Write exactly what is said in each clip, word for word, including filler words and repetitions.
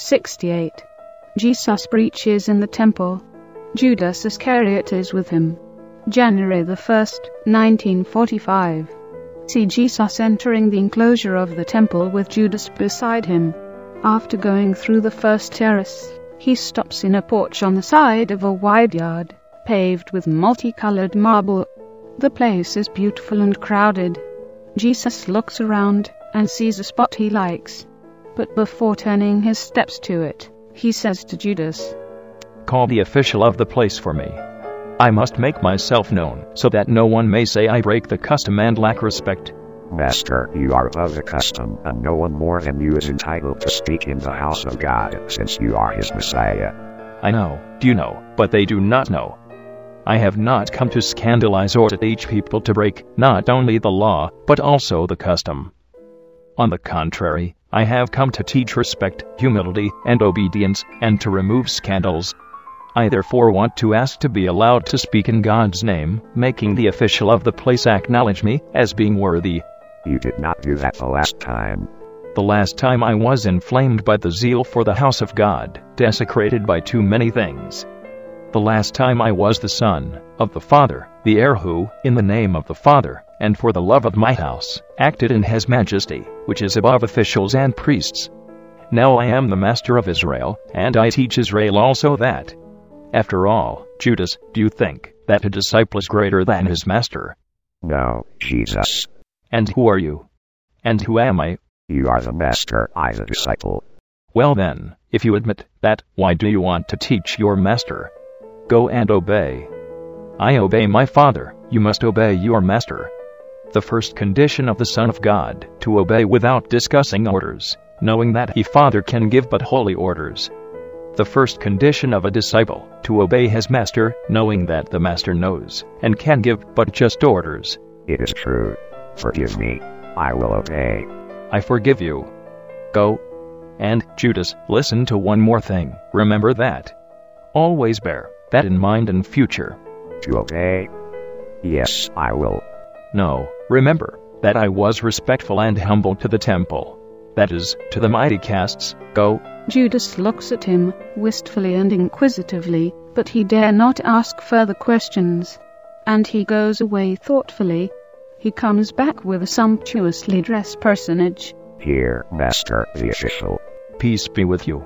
sixty-eight. Jesus preaches in the temple. Judas Iscariot is with him. January the first, nineteen forty-five. See Jesus entering the enclosure of the temple with Judas beside him. After going through the first terrace, he stops in a porch on the side of a wide yard, paved with multicolored marble. The place is beautiful and crowded. Jesus looks around and sees a spot he likes. But before turning his steps to it, he says to Judas, "Call the official of the place for me. I must make myself known, so that no one may say I break the custom and lack respect." Master, you are above the custom, and no one more than you is entitled to speak in the house of God, since you are his Messiah. I know, do you know, but they do not know. I have not come to scandalize or to teach people to break not only the law, but also the custom. On the contrary, I have come to teach respect, humility, and obedience, and to remove scandals. I therefore want to ask to be allowed to speak in God's name, making the official of the place acknowledge me as being worthy. You did not do that the last time. The last time I was inflamed by the zeal for the house of God, desecrated by too many things. The last time I was the son of the Father, the heir who, in the name of the Father, and for the love of my house, acted in his majesty, which is above officials and priests. Now I am the master of Israel, and I teach Israel also that. After all, Judas, do you think that a disciple is greater than his master? No, Jesus. And who are you? And who am I? You are the master, I the disciple. Well then, if you admit that, why do you want to teach your master? Go and obey. I obey my Father, you must obey your master. The first condition of the Son of God, to obey without discussing orders, knowing that he Father can give but holy orders. The first condition of a disciple, to obey his master, knowing that the master knows, and can give but just orders. It is true. Forgive me. I will obey. I forgive you. Go. And, Judas, listen to one more thing. Remember that. Always bear that in mind in future. To obey? Yes, I will. No, remember that I was respectful and humble to the temple. That is, to the mighty castes. Go. Judas looks at him, wistfully and inquisitively, but he dare not ask further questions. And he goes away thoughtfully. He comes back with a sumptuously dressed personage. Here, Master, the official. Peace be with you.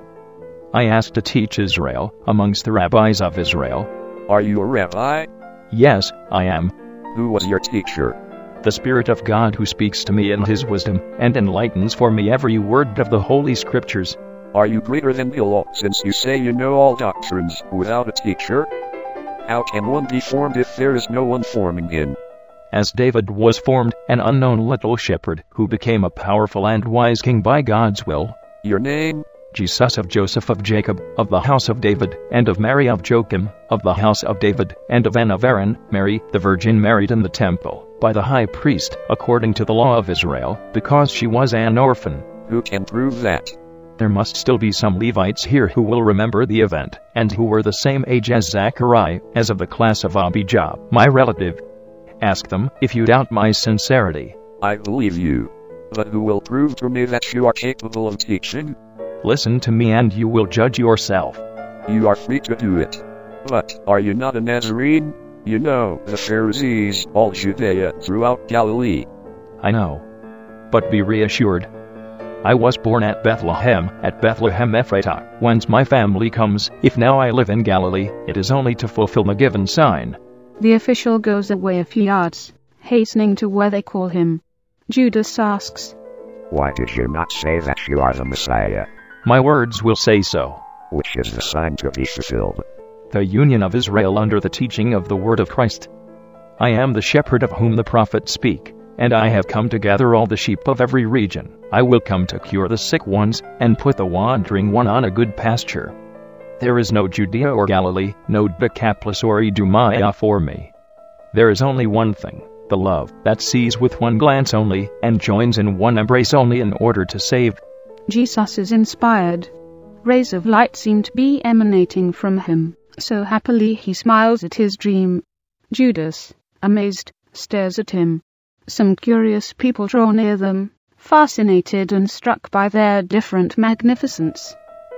I asked to teach Israel, amongst the rabbis of Israel. Are you a rabbi? Yes, I am. Who was your teacher? The Spirit of God who speaks to me in his wisdom, and enlightens for me every word of the Holy Scriptures. Are you greater than the law, since you say you know all doctrines, without a teacher? How can one be formed if there is no one forming him? As David was formed, an unknown little shepherd, who became a powerful and wise king by God's will. Your name? Jesus of Joseph of Jacob, of the house of David, and of Mary of Joachim, of the house of David, and of Anne of Aaron, Mary, the virgin married in the temple, by the high priest, according to the law of Israel, because she was an orphan. Who can prove that? There must still be some Levites here who will remember the event, and who were the same age as Zachariah, as of the class of Abijah, my relative. Ask them, if you doubt my sincerity. I believe you. But who will prove to me that you are capable of teaching? Listen to me and you will judge yourself. You are free to do it. But, are you not a Nazarene? You know, the Pharisees, all Judea, throughout Galilee. I know. But be reassured. I was born at Bethlehem, at Bethlehem Ephratah, whence my family comes. If now I live in Galilee, it is only to fulfill the given sign. The official goes away a few yards, hastening to where they call him. Judas asks, Why did you not say that you are the Messiah? My words will say so. Which is the sign to be fulfilled? The union of Israel under the teaching of the word of Christ. I am the shepherd of whom the prophets speak, and I have come to gather all the sheep of every region. I will come to cure the sick ones, and put the wandering one on a good pasture. There is no Judea or Galilee, no Decapolis or Idumea for me. There is only one thing, the love that sees with one glance only, and joins in one embrace only in order to save. Jesus is inspired. Rays of light seem to be emanating from him, so happily he smiles at his dream. Judas, amazed, stares at him. Some curious people draw near them, fascinated and struck by their different magnificence.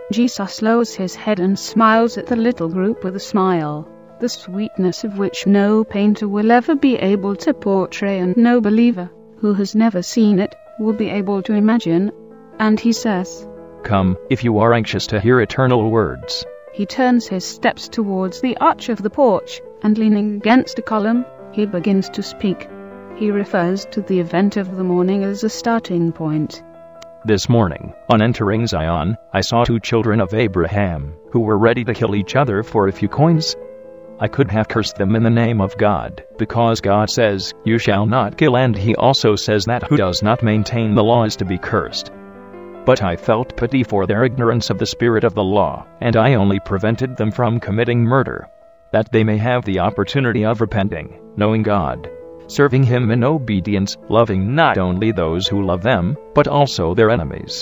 Jesus lowers his head and smiles at the little group with a smile, the sweetness of which no painter will ever be able to portray, and no believer, who has never seen it, will be able to imagine. And he says, "Come, if you are anxious to hear eternal words." He turns his steps towards the arch of the porch, and leaning against a column, he begins to speak. He refers to the event of the morning as a starting point. "This morning, on entering Zion, I saw two children of Abraham, who were ready to kill each other for a few coins. I could have cursed them in the name of God, because God says, 'You shall not kill,' and he also says that who does not maintain the law is to be cursed. But I felt pity for their ignorance of the spirit of the law, and I only prevented them from committing murder, that they may have the opportunity of repenting, knowing God, serving him in obedience, loving not only those who love them, but also their enemies.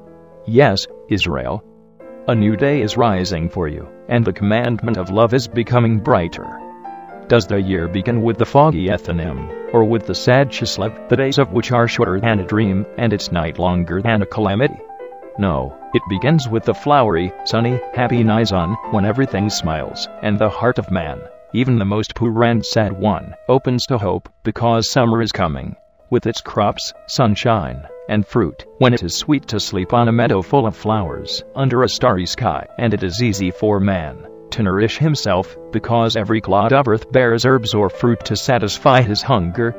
Yes, Israel, a new day is rising for you, and the commandment of love is becoming brighter. Does the year begin with the foggy Ethanim, or with the sad Chislev, the days of which are shorter than a dream, and its night longer than a calamity? No, it begins with the flowery, sunny, happy Nisan, when everything smiles, and the heart of man, even the most poor and sad one, opens to hope, because summer is coming, with its crops, sunshine, and fruit, when it is sweet to sleep on a meadow full of flowers, under a starry sky, and it is easy for man to nourish himself, because every clod of earth bears herbs or fruit to satisfy his hunger.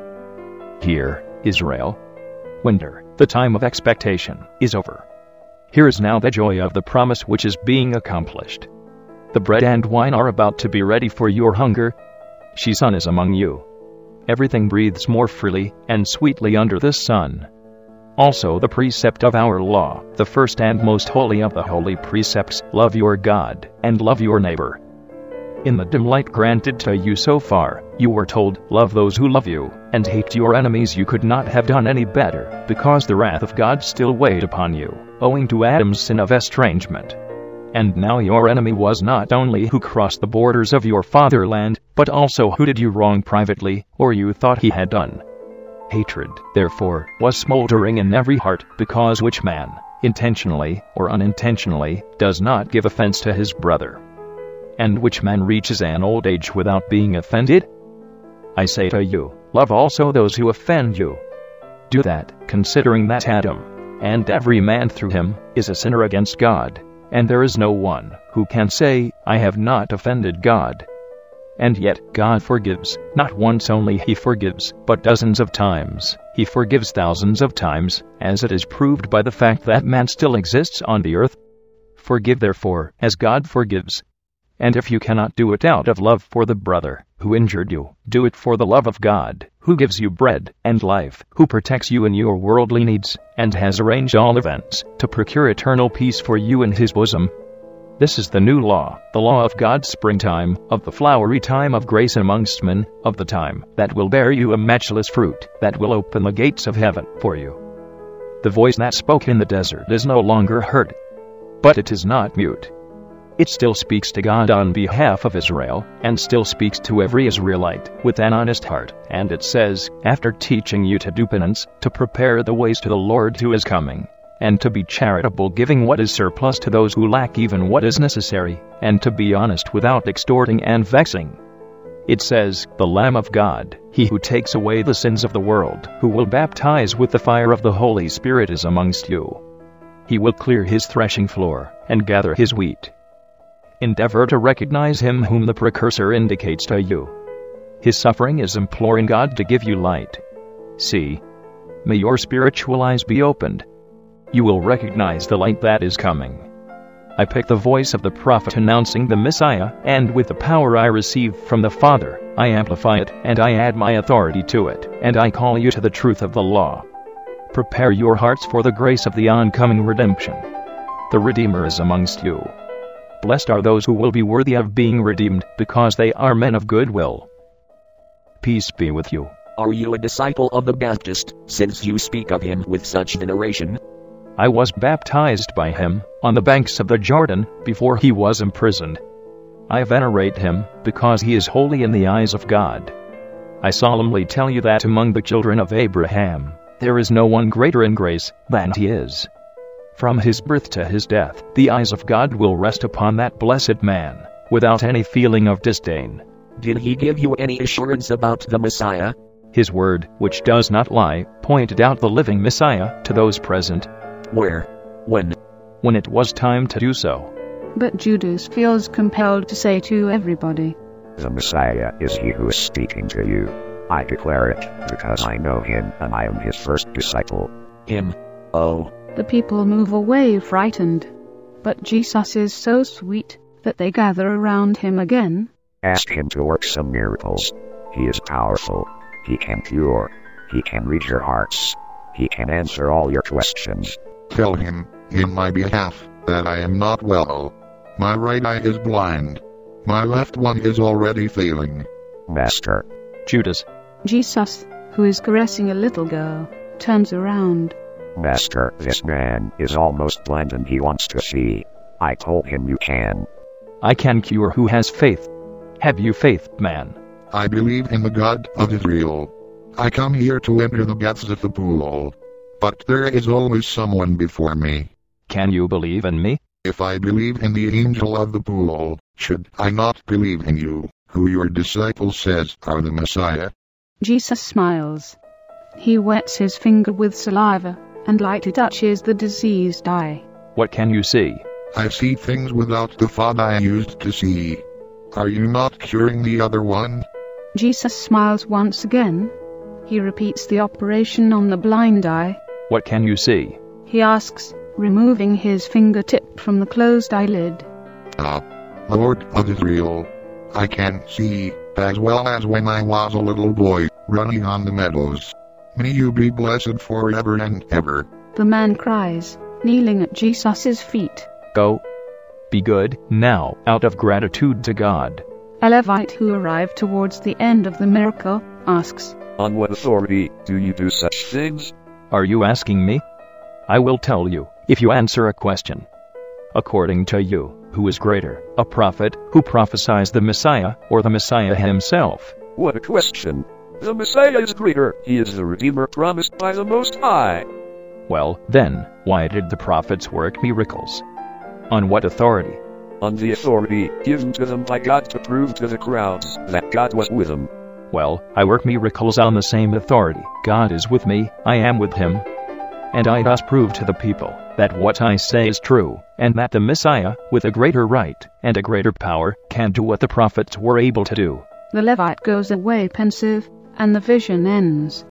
Hear, Israel, winter, the time of expectation, is over. Here is now the joy of the promise which is being accomplished. The bread and wine are about to be ready for your hunger. Shizon is among you. Everything breathes more freely and sweetly under the sun. Also the precept of our law, the first and most holy of the holy precepts, love your God, and love your neighbor. In the dim light granted to you so far, you were told, love those who love you, and hate your enemies. You could not have done any better, because the wrath of God still weighed upon you, owing to Adam's sin of estrangement. And now your enemy was not only who crossed the borders of your fatherland, but also who did you wrong privately, or you thought he had done. Hatred, therefore, was smoldering in every heart, because which man, intentionally or unintentionally, does not give offense to his brother? And which man reaches an old age without being offended? I say to you, love also those who offend you. Do that, considering that Adam, and every man through him, is a sinner against God, and there is no one who can say, I have not offended God. And yet, God forgives, not once only he forgives, but dozens of times. He forgives thousands of times, as it is proved by the fact that man still exists on the earth. Forgive therefore, as God forgives. And if you cannot do it out of love for the brother who injured you, do it for the love of God, who gives you bread and life, who protects you in your worldly needs, and has arranged all events to procure eternal peace for you in his bosom. This is the new law, the law of God's springtime, of the flowery time of grace amongst men, of the time that will bear you a matchless fruit, that will open the gates of heaven for you. The voice that spoke in the desert is no longer heard, but it is not mute. It still speaks to God on behalf of Israel, and still speaks to every Israelite with an honest heart, and it says, after teaching you to do penance, to prepare the ways to the Lord who is coming, and to be charitable, giving what is surplus to those who lack even what is necessary, and to be honest without extorting and vexing. It says, the Lamb of God, he who takes away the sins of the world, who will baptize with the fire of the Holy Spirit is amongst you. He will clear his threshing floor, and gather his wheat. Endeavor to recognize him whom the precursor indicates to you. His suffering is imploring God to give you light. See, may your spiritual eyes be opened. You will recognize the light that is coming. I pick the voice of the prophet announcing the Messiah, and with the power I receive from the Father, I amplify it, and I add my authority to it, and I call you to the truth of the law. Prepare your hearts for the grace of the oncoming redemption. The Redeemer is amongst you. Blessed are those who will be worthy of being redeemed, because they are men of good will. Peace be with you. Are you a disciple of the Baptist, since you speak of him with such veneration? I was baptized by him, on the banks of the Jordan, before he was imprisoned. I venerate him, because he is holy in the eyes of God. I solemnly tell you that among the children of Abraham, there is no one greater in grace than he is. From his birth to his death, the eyes of God will rest upon that blessed man, without any feeling of disdain. Did he give you any assurance about the Messiah? His word, which does not lie, pointed out the living Messiah to those present. Where? When? When it was time to do so. But Judas feels compelled to say to everybody, The Messiah is he who is speaking to you. I declare it, because I know him and I am his first disciple. Him? Oh. The people move away frightened. But Jesus is so sweet that they gather around him again. Ask him to work some miracles. He is powerful. He can cure. He can read your hearts. He can answer all your questions. Tell him, in my behalf, that I am not well. My right eye is blind. My left one is already failing. Master. Judas. Jesus, who is caressing a little girl, turns around. Master, this man is almost blind and he wants to see. I told him you can. I can cure who has faith. Have you faith, man? I believe in the God of Israel. I come here to enter the depths of the pool. But there is always someone before me. Can you believe in me? If I believe in the angel of the pool, should I not believe in you, who your disciple says are the Messiah? Jesus smiles. He wets his finger with saliva and lightly touches the diseased eye. What can you see? I see things without the fog I used to see. Are you not curing the other one? Jesus smiles once again. He repeats the operation on the blind eye. What can you see? He asks, removing his fingertip from the closed eyelid. Ah, Lord of Israel, I can see, as well as when I was a little boy, running on the meadows. May you be blessed forever and ever. The man cries, kneeling at Jesus' feet. Go. Be good, now, out of gratitude to God. A Levite who arrived towards the end of the miracle asks, On what authority do you do such things? Are you asking me? I will tell you, if you answer a question. According to you, who is greater, a prophet who prophesies the Messiah, or the Messiah himself? What a question! The Messiah is greater. He is the Redeemer promised by the Most High. Well, then, why did the prophets work miracles? On what authority? On the authority given to them by God to prove to the crowds that God was with them. Well, I work miracles on the same authority. God is with me, I am with him. And I thus prove to the people that what I say is true, and that the Messiah, with a greater right and a greater power, can do what the prophets were able to do. The Levite goes away pensive, and the vision ends.